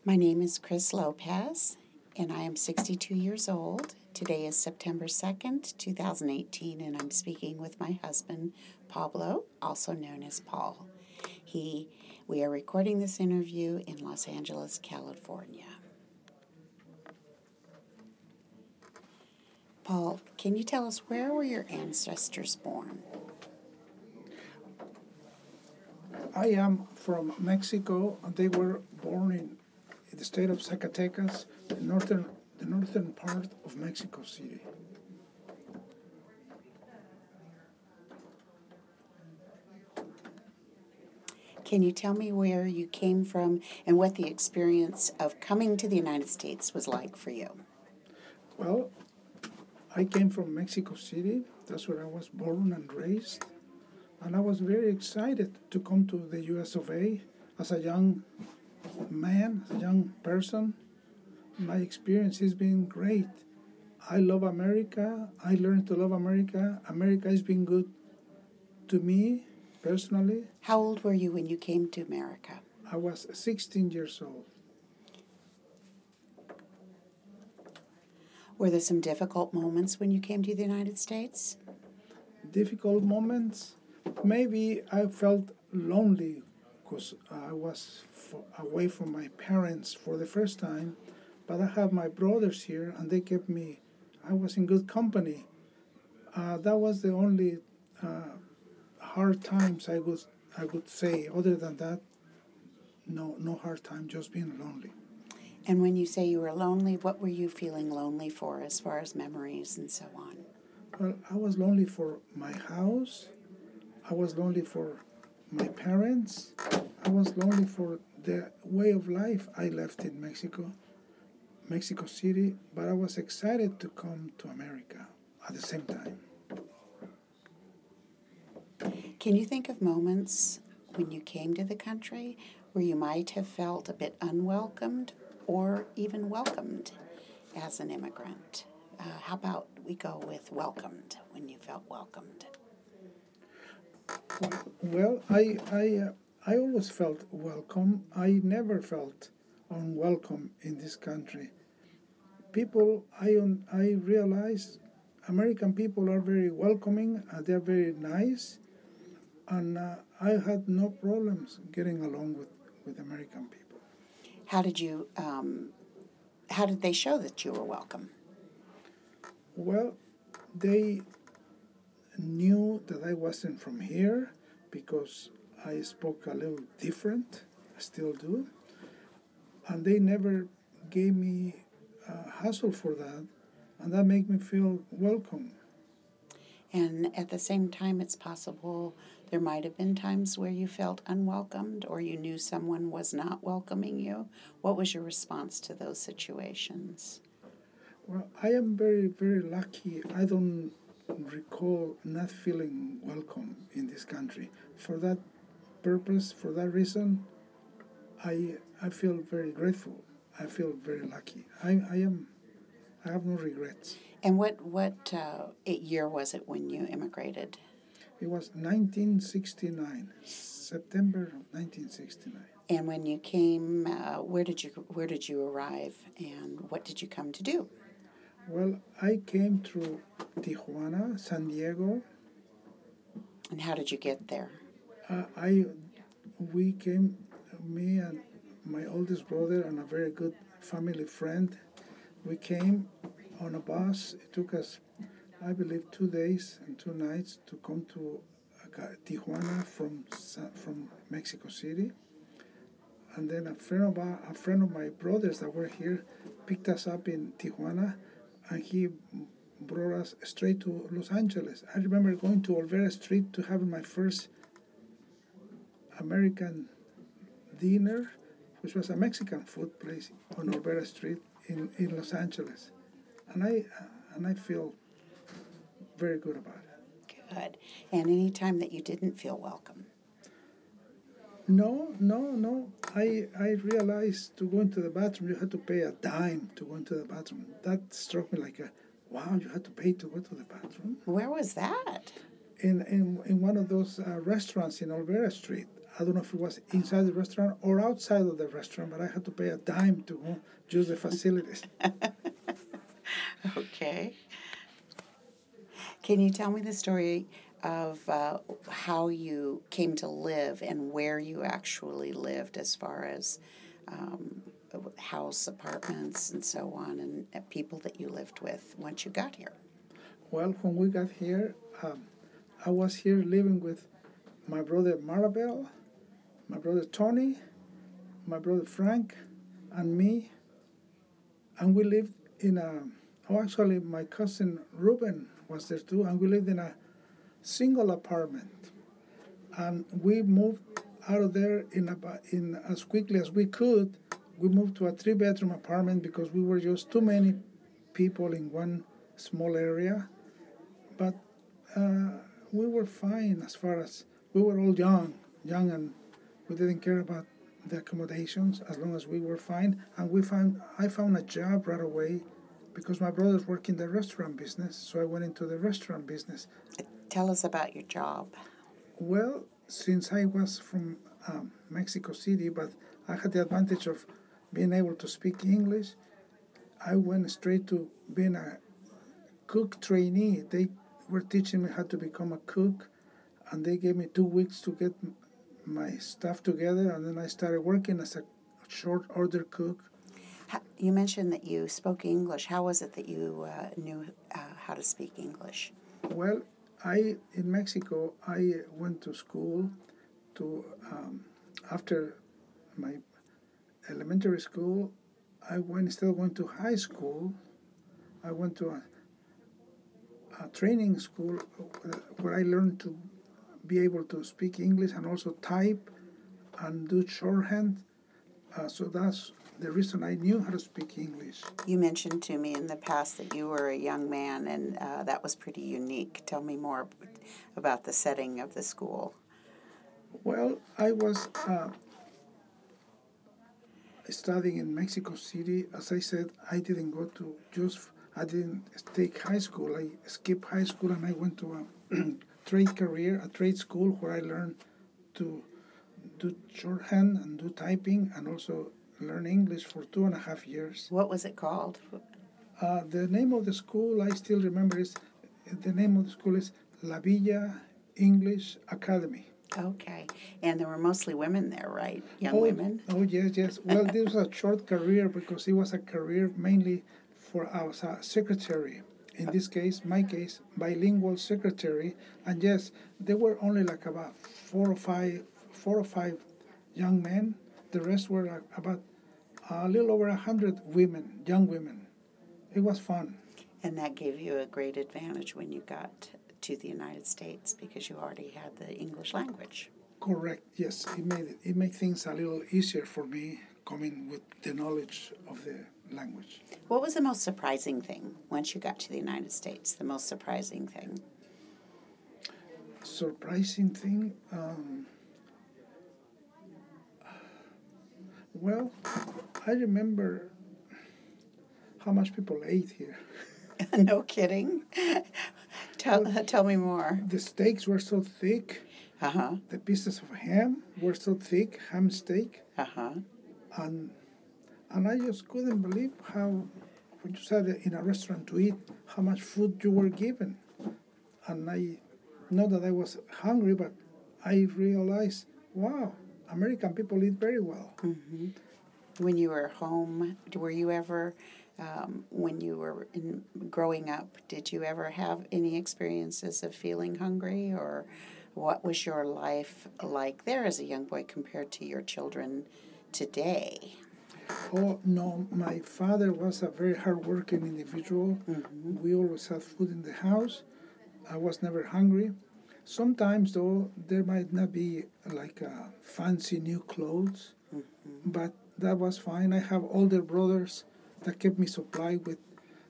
My name is Chris Lopez, and I am 62 years old. Today is September 2nd, 2018, and I'm speaking with my husband, Pablo, also known as Paul. We are recording this interview in Los Angeles, California. Paul, can you tell us where were your ancestors born? I am from Mexico, and they were born in the state of Zacatecas, the northern part of Mexico City. Can you tell me where you came from and what the experience of coming to the United States was like for you? Well, I came from Mexico City. That's where I was born and raised. And I was very excited to come to the US of A as a young man, as a young person. My experience has been great. I love America. I learned to love America. America has been good to me personally. How old were you when you came to America? I was 16 years old. Were there some difficult moments when you came to the United States? Difficult moments. Maybe I felt lonely because I was away from my parents for the first time, but I have my brothers here and they kept me, I was in good company. That was the only hard times I would say. Other than that, no hard time, just being lonely. And when you say you were lonely, what were you feeling lonely for as far as memories and so on? Well, I was lonely for my house. I was lonely for my parents. I was lonely for the way of life I left in Mexico City, but I was excited to come to America at the same time. Can you think of moments when you came to the country where you might have felt a bit unwelcomed or even welcomed as an immigrant? How about we go with welcomed, when you felt welcomed? Well, I always felt welcome. I never felt unwelcome in this country. People, I realize American people are very welcoming. They're very nice, and I had no problems getting along with American people. How did you? How did they show that you were welcome? Well, they knew that I wasn't from here because I spoke a little different. I still do, and they never gave me hassle for that, and that made me feel welcome. And at the same time, it's possible there might have been times where you felt unwelcomed or you knew someone was not welcoming you. What was your response to those situations? Well, I am very, very lucky. I don't recall not feeling welcome in this country. For that purpose, for that reason, I feel very grateful. I feel very lucky. I have no regrets. And what year was it when you immigrated? It was 1969, September of 1969. And when you came, where did you arrive, and what did you come to do? Well, I came through Tijuana, San Diego. And how did you get there? We came, me and my oldest brother and a very good family friend. We came on a bus. It took us, I believe, 2 days and 2 nights to come to Tijuana from Mexico City. And then a friend of my brothers that were here picked us up in Tijuana, and he brought us straight to Los Angeles. I remember going to Olvera Street to have my first American dinner, which was a Mexican food place on Olvera Street in Los Angeles. And I feel very good about it. Good. And any time that you didn't feel welcome? No. I realized to go into the bathroom, you had to pay a dime to go into the bathroom. That struck me like, wow, you had to pay to go to the bathroom? Where was that? In one of those restaurants in Olvera Street. I don't know if it was inside the restaurant or outside of the restaurant, but I had to pay a dime to use the facilities. Okay. Can you tell me the story of how you came to live and where you actually lived as far as um, house, apartments, and so on, and people that you lived with once you got here? Well, when we got here, I was here living with my brother Maribel, my brother Tony, my brother Frank, and me. And we lived in a, oh, actually, my cousin Ruben was there too, and we lived in a single apartment. And we moved out of there in as quickly as we could. We moved to a 3-bedroom apartment because we were just too many people in one small area. But we were fine as far as we were all young, and we didn't care about the accommodations as long as we were fine. And I found a job right away because my brothers work in the restaurant business, so I went into the restaurant business. Tell us about your job. Well, since I was from Mexico City, but I had the advantage of being able to speak English, I went straight to being a cook trainee. They were teaching me how to become a cook, and they gave me 2 weeks to get my stuff together, and then I started working as a short order cook. You mentioned that you spoke English. How was it that you knew how to speak English? Well, in Mexico, I went to school to after my elementary school. Instead of going to high school, I went to a training school where I learned to be able to speak English and also type and do shorthand. So that's the reason I knew how to speak English. You mentioned to me in the past that you were a young man, and that was pretty unique. Tell me more about the setting of the school. Well, I was studying in Mexico City. As I said, I didn't take high school. I skipped high school and I went to a trade school where I learned to do shorthand and do typing and also learn English for 2.5 years. What was it called? The name of the school I still remember is La Villa English Academy. Okay. And there were mostly women there, right? Young Oh, women? Oh, yes. Well, this was a short career because it was a career mainly for as a secretary. In this case, my case, bilingual secretary. And yes, there were only like about four or five young men. The rest were about a little over 100 women, young women. It was fun. And that gave you a great advantage when you got to the United States because you already had the English language. Correct. Yes, it made things a little easier for me coming with the knowledge of the language. What was the most surprising thing once you got to the United States? The most surprising thing? Surprising thing? Well, I remember how much people ate here. No kidding. Tell me more. The steaks were so thick. Uh-huh. The pieces of ham were so thick, ham steak. Uh-huh. And I just couldn't believe how, when you sat in a restaurant to eat, how much food you were given. And not that I was hungry, but I realized, wow, American people eat very well. Mm-hmm. When you were home, were you ever, when you were growing up, did you ever have any experiences of feeling hungry, or what was your life like there as a young boy compared to your children today? Oh, no, my father was a very hardworking individual. Mm-hmm. We always had food in the house. I was never hungry. Sometimes, though, there might not be like fancy new clothes, but that was fine. I have older brothers that kept me supplied with,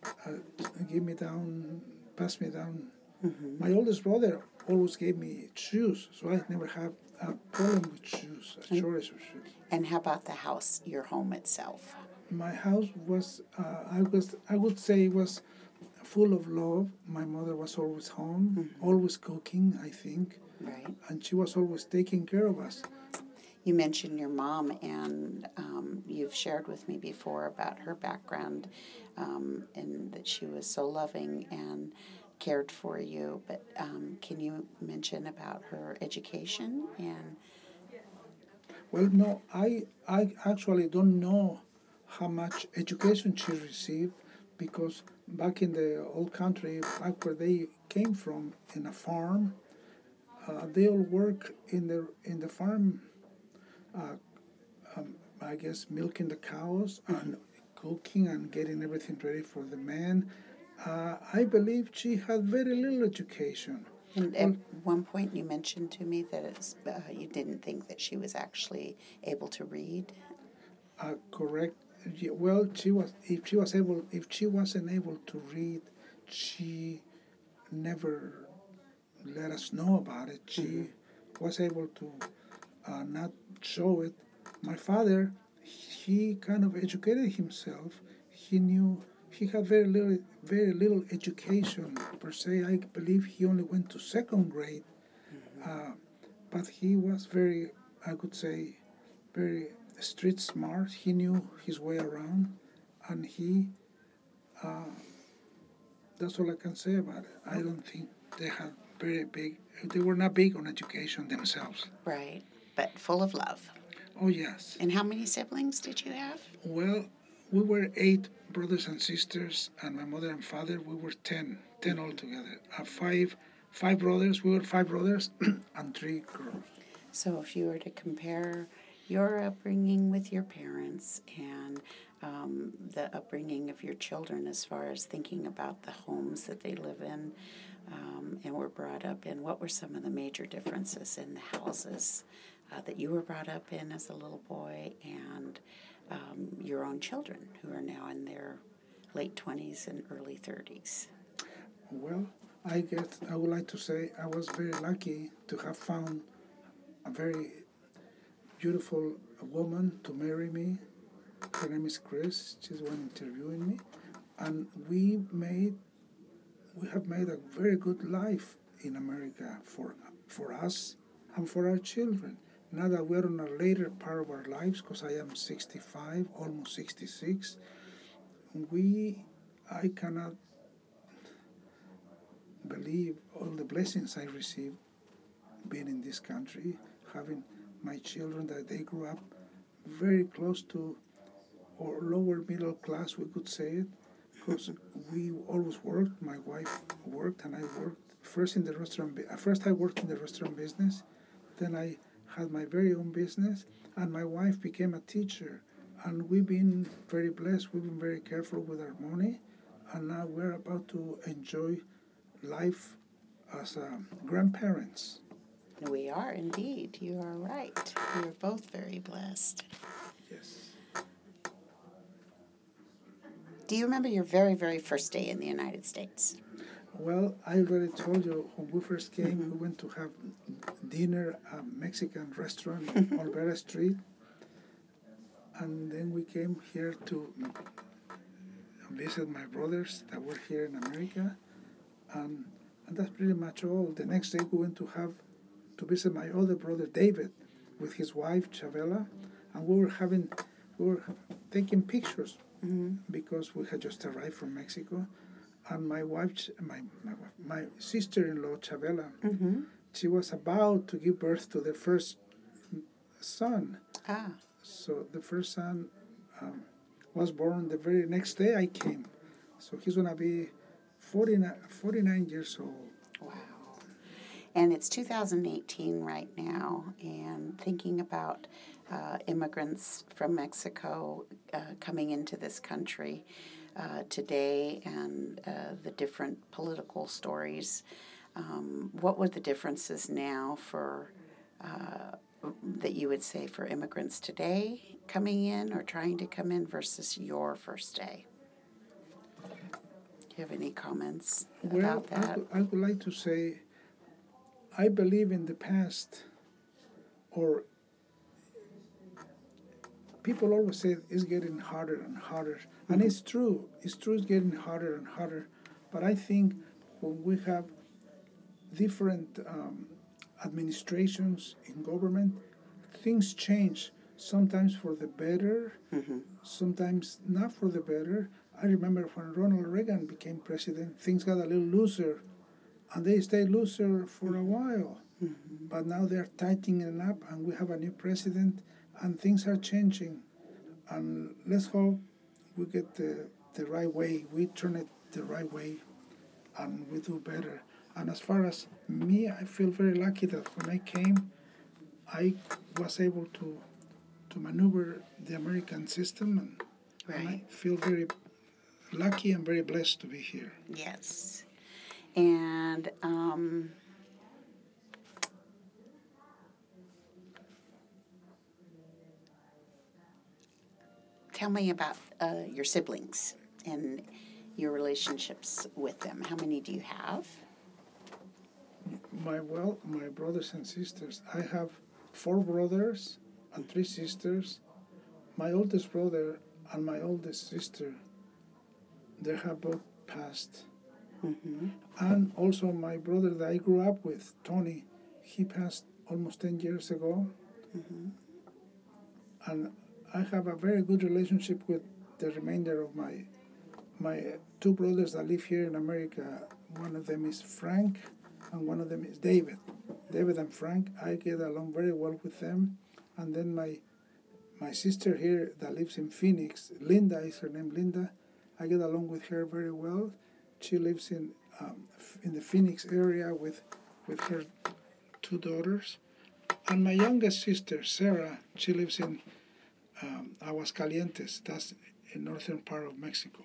pass me down. Mm-hmm. My oldest brother always gave me shoes, so I never had a problem with shoes, a shortage of shoes. And how about the house, your home itself? My house was, I would say it was full of love. My mother was always home, always cooking, I think. Right. And she was always taking care of us. You mentioned your mom, and you've shared with me before about her background, and that she was so loving and cared for you. But can you mention about her education and? Well, no, I actually don't know how much education she received because back in the old country, back where they came from, in a farm, they all work in the farm. Uh, I guess milking the cows and cooking and getting everything ready for the men. I believe she had very little education. And at Well, one point, you mentioned to me that you didn't think that she was actually able to read. correct. Yeah, well, she was. If she was able, if she wasn't able to read, she never let us know about it. Mm-hmm. She was able to not show it. My father, he kind of educated himself. He knew he had very little education per se. I believe he only went to second grade, uh, but he was very, I could say, very street smart. He knew his way around, and he. Uh, that's all I can say about it. I don't think they had very big. They were not big on education themselves. Right, but full of love. Oh yes. And how many siblings did you have? Well, we were 8 brothers and sisters, and my mother and father, we were 10 altogether. Five brothers, we were 5 brothers, and 3 girls. So, if you were to compare your upbringing with your parents and the upbringing of your children as far as thinking about the homes that they live in and were brought up in, what were some of the major differences in the houses that you were brought up in as a little boy and your own children who are now in their late 20s and early 30s? Well, I guess I would like to say I was very lucky to have found a very beautiful woman to marry me. Her name is Chris. She's the one interviewing me, and we have made a very good life in America for us and for our children. Now that we're in a later part of our lives, because I am 65, almost 66, I cannot believe all the blessings I received being in this country, having my children that they grew up very close to or lower middle class, we could say it, because we always worked. My wife worked, and I worked first in the restaurant. First, I worked in the restaurant business. Then I had my very own business, and my wife became a teacher. And we've been very blessed. We've been very careful with our money, and now we're about to enjoy life as grandparents. We are indeed. You are right. We are both very blessed. Yes. Do you remember your very, very first day in the United States? Well, I already told you when we first came, Mm-hmm. we went to have dinner at a Mexican restaurant on Olvera Street, and then we came here to visit my brothers that were here in America, and that's pretty much all. The next day, we went to visit my other brother David with his wife Chavela, and we were taking pictures Mm-hmm. because we had just arrived from Mexico, and my sister-in-law Chavela, Mm-hmm. she was about to give birth to the first son. Ah, So the first son was born the very next day I came. So he's going to be 49 years old. wow. And it's 2018 right now, and thinking about immigrants from Mexico coming into this country today and the different political stories, what were the differences now for that you would say for immigrants today coming in or trying to come in versus your first day? Do you have any comments Well, about that? I would like to say I believe in the past, or people always say it's getting harder and harder. Mm-hmm. And it's true. It's true it's getting harder and harder. But I think when we have different administrations in government, things change, sometimes for the better, Mm-hmm. sometimes not for the better. I remember when Ronald Reagan became president, things got a little looser, and they stayed looser for a while. Mm-hmm. But now they're tightening it up, and we have a new president, and things are changing. And let's hope we get the right way, we turn it the right way, and we do better. And as far as me, I feel very lucky that when I came, I was able to maneuver the American system, and I Right. feel very lucky and very blessed to be here. Yes. And tell me about your siblings and your relationships with them. How many do you have? My brothers and sisters, I have 4 brothers and 3 sisters. My oldest brother and my oldest sister, they have both passed. Mm-hmm. And also my brother that I grew up with, Tony, he passed almost 10 years ago. Mm-hmm. And I have a very good relationship with the remainder of my 2 brothers that live here in America. One of them is Frank, and one of them is David. David and Frank, I get along very well with them. And then my sister here that lives in Phoenix, Linda is her name, Linda. I get along with her very well. She lives in the Phoenix area with her 2 daughters. And my youngest sister, Sarah, she lives in Aguascalientes, that's in northern part of Mexico.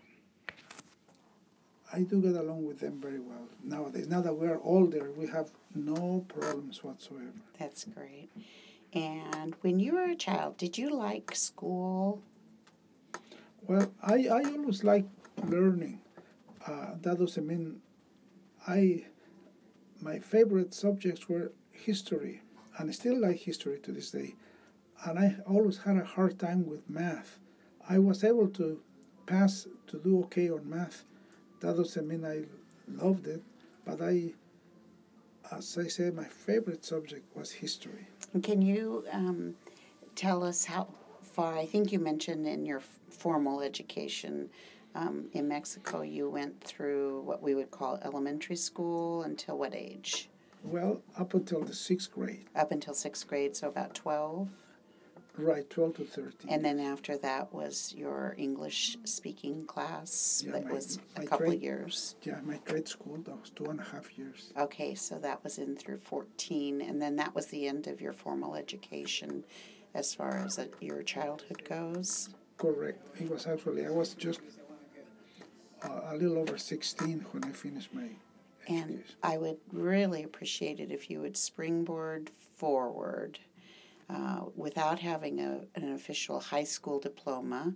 I do get along with them very well nowadays. Now that we are older, we have no problems whatsoever. That's great. And when you were a child, did you like school? Well, I always like learning. That doesn't mean my favorite subjects were history, and I still like history to this day. And I always had a hard time with math. I was able to pass, to do okay on math. That doesn't mean I loved it, but as I said, my favorite subject was history. And can you tell us how far? I think you mentioned in your formal education in Mexico, you went through what we would call elementary school until what age? Well, up until the 6th grade. Up until 6th grade, so about 12. Right, 12 to 13. And then after that was your English speaking class. Yeah, that my- was a my couple of grade- years. Yeah, my grade school, that was 2.5 years. Okay, so that was in through 14, and then that was the end of your formal education as far as your childhood goes. Correct. It was actually, I was just a little over 16 when I finished my And education. I would really appreciate it if you would springboard forward without having an official high school diploma,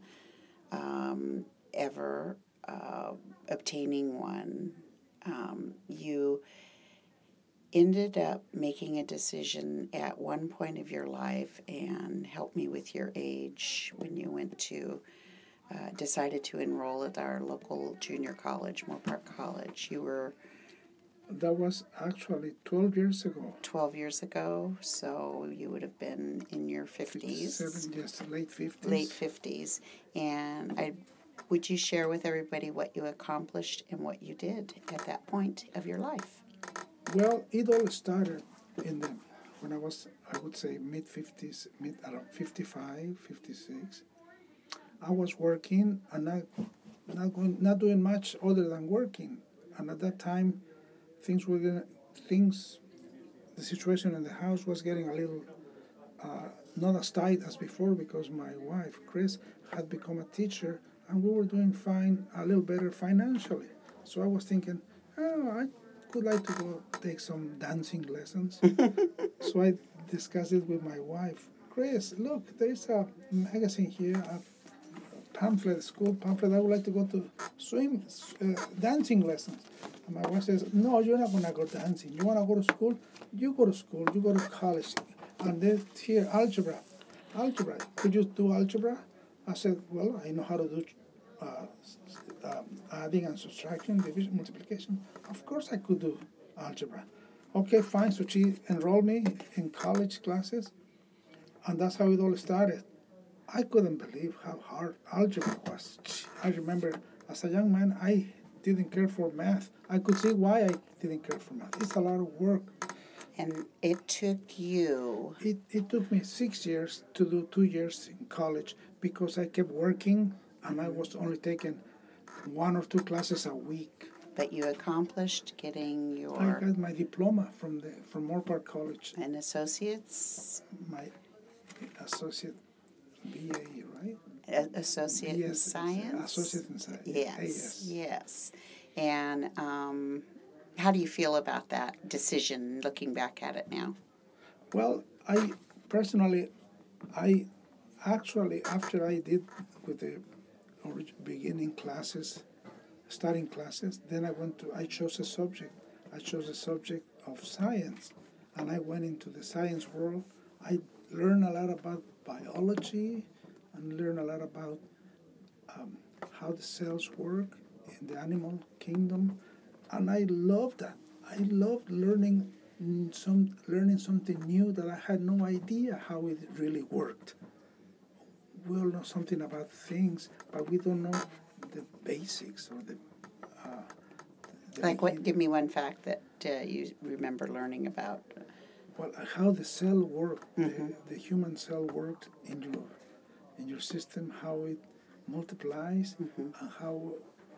ever obtaining one. You ended up making a decision at one point of your life, and help me with your age, when you went to decided to enroll at our local junior college, Moore Park College. You were That was actually 12 years ago. 12 years ago, so you would have been in your 50s. 57, yes, late 50s. Late 50s. And would you share with everybody what you accomplished and what you did at that point of your life? Well, it all started when I was, I would say, mid-50s, around 55, 56. I was working and not doing much other than working. And at that time, the situation in the house was getting a little not as tight as before, because my wife, Chris, had become a teacher, and we were doing fine, a little better financially. So I was thinking, I could like to go take some dancing lessons. So I discussed it with my wife. Chris, look, there's a magazine here, a school pamphlet. I would like to go to dancing lessons. And my wife says, no, you're not going to go dancing. You want to go to school? You go to school. You go to college. And then here, algebra. Could you do algebra? I said, well, I know how to do adding and subtraction, division, multiplication. Of course I could do algebra. Okay, fine. So she enrolled me in college classes. And that's how it all started. I couldn't believe how hard algebra was. I remember as a young man, I didn't care for math. I could see why I didn't care for math. It's a lot of work. And it took you... It took me 6 years to do 2 years in college because I kept working and I was only taking 1 or 2 classes a week. But you accomplished getting I your... got my diploma from Moorpark College. An associate's? My associate BA, right? Associate in Yes, science? associate in science. Yes, yes. And how do you feel about that decision, looking back at it now? Well, I personally, I actually, after I did with the beginning classes, starting classes, then I chose a subject. I chose a subject of science, and I went into the science world. I learned a lot about biology and learned a lot about how the cells work in the animal kingdom, and I loved that. I loved learning something new that I had no idea how it really worked. We all know something about things, but we don't know the basics or the Like what? Give me one fact that you remember learning about. Well, how the cell worked, the human cell worked in your system, how it multiplies, and how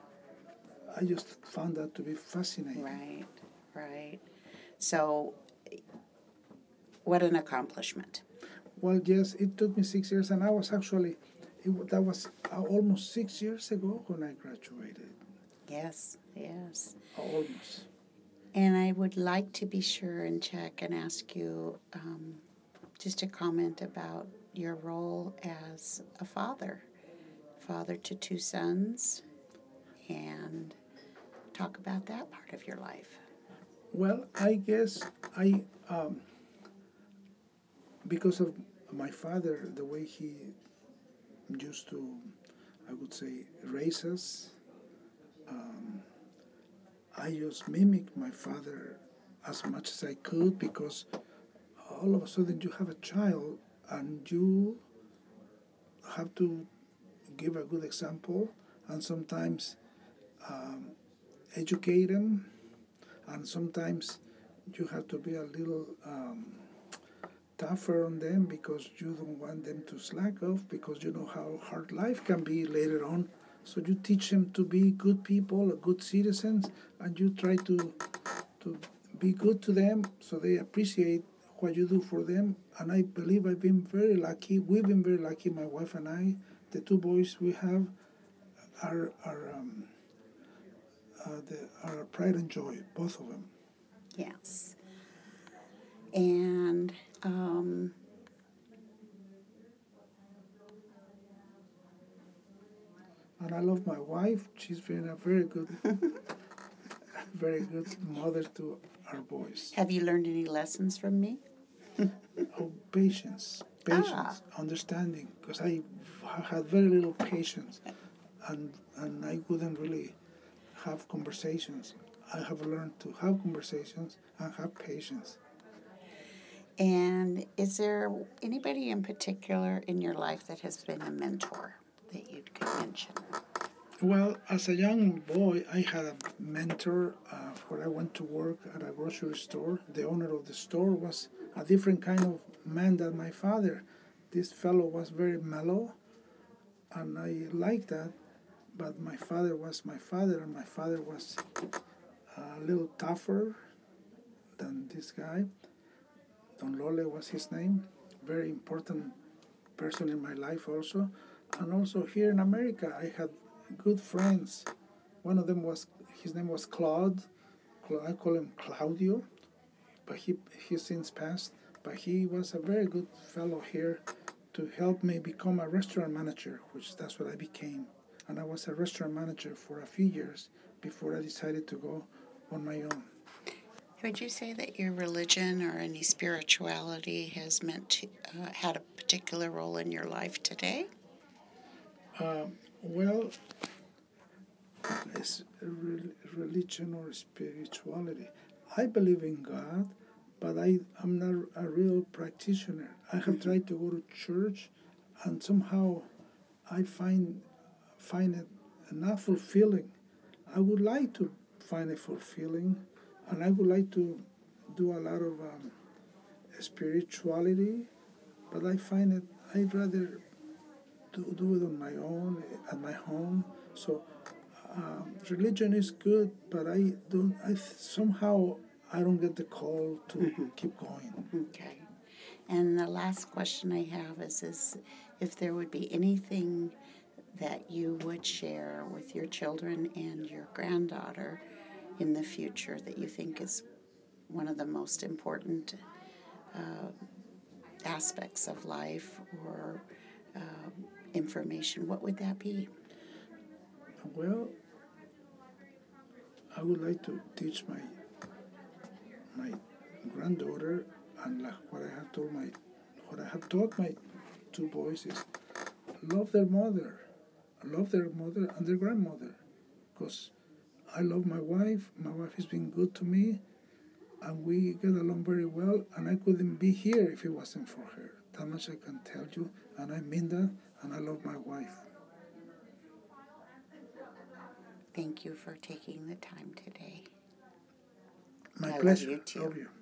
I just found that to be fascinating. Right, right. So, what an accomplishment. Well, yes, it took me 6 years, and I was actually, that was almost 6 years ago when I graduated. Yes, yes. Almost. And I would like to be sure and check and ask you just a comment about your role as a father to 2 sons, and talk about that part of your life. Well, I guess because of my father, the way he used to, I would say, raise us, I just mimicked my father as much as I could, because all of a sudden you have a child and you have to give a good example and sometimes educate them, and sometimes you have to be a little tougher on them because you don't want them to slack off, because you know how hard life can be later on. So you teach them to be good people, good citizens, and you try to be good to them so they appreciate what you do for them. And I believe I've been very lucky. We've been very lucky, my wife and I. The 2 boys we have are our pride and joy, both of them. Yes. And and I love my wife. She's been a very good, very good mother to our boys. have you learned any lessons from me? Oh, patience, understanding, because I had very little patience, and I couldn't really have conversations. I have learned to have conversations and have patience. And is there anybody in particular in your life that has been a mentor that you could mention? Well, as a young boy, I had a mentor where I went to work at a grocery store. The owner of the store was a different kind of man than my father. This fellow was very mellow, and I liked that. But my father was my father, and my father was a little tougher than this guy. Don Lole was his name. Very important person in my life also. And also here in America, I had good friends. One of them his name was Claude. I call him Claudio, but he since passed. But he was a very good fellow here to help me become a restaurant manager, which that's what I became. And I was a restaurant manager for a few years before I decided to go on my own. Would you say that your religion or any spirituality has had a particular role in your life today? Well, it's religion or spirituality. I believe in God, but I'm not a real practitioner. I have tried to go to church, and somehow I find it not fulfilling. I would like to find it fulfilling, and I would like to do a lot of spirituality, but I find it I'd rather do it on my own at my home. So religion is good, but I don't. Somehow I don't get the call to keep going. Okay. And the last question I have is if there would be anything that you would share with your children and your granddaughter in the future that you think is one of the most important aspects of life or information, what would that be? Well, I would like to teach my granddaughter, and like what I have taught my two boys is love their mother and their grandmother, because I love my wife. My wife has been good to me, and we get along very well, and I couldn't be here if it wasn't for her. That much I can tell you, and I mean that, and I love my wife. Thank you for taking the time today. My I pleasure. love you too. Love you.